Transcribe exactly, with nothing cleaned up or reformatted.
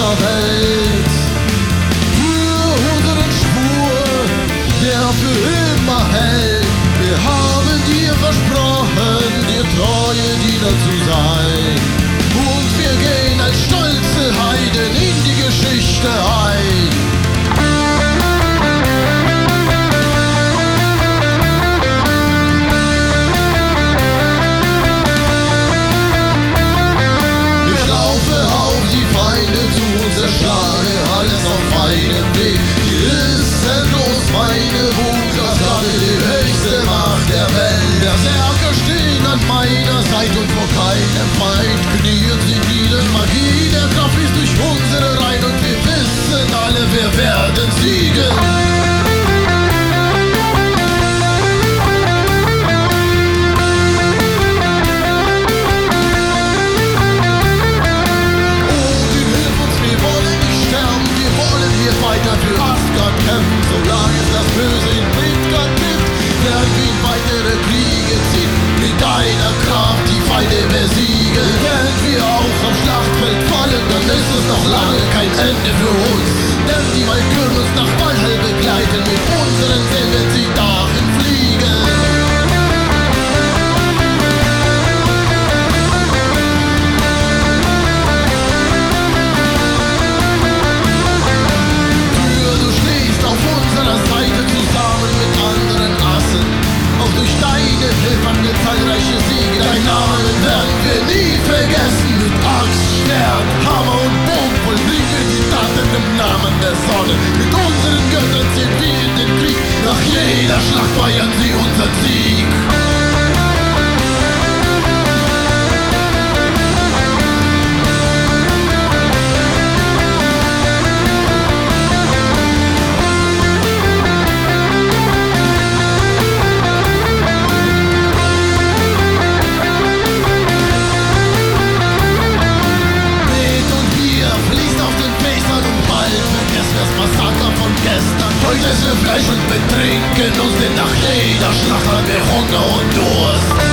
dieser Welt. Für unseren Schwur, der für immer hält. Wir haben dir versprochen, dir treue Diener zu sein. Und wir gehen als stolze Heiden in die Geschichte ein. Zerschlage alles auf meinem Weg. Hier ist endlos meine Wut, das hatte die höchste Macht der Welt. Berserker stehen an meiner Seite und vor keinem Feind knieen sie nieder. Magie der Kraft fließt durch unsere Reihen und wir wissen alle, wir werden siegen. Weiter für Asgard kämpfen, solange es das Böse in Midgard gibt, werden wir in weitere Kriege ziehen, mit deiner Kraft die Feinde besiegen. Wenn wir auch am Schlachtfeld fallen, dann ist es noch lange kein Ende für uns, denn die Walküren uns nach Valhall begleiten, mit unseren Seelen wird sie dahin fliegen. Durch deine Hilfe zahlreiche Siege, dein Namen werden wir nie vergessen. Mit Axt, Schwert, Hammer und Bogen vollbringen wir die Taten im Namen der Sonne. Mit unseren Göttern ziehen wir in den Krieg, nach jeder Schlacht feiern sie unseren Sieg. Heute essen wir Fleisch und betrinken uns, denn nach jeder Schlacht haben wir Hunger und Durst.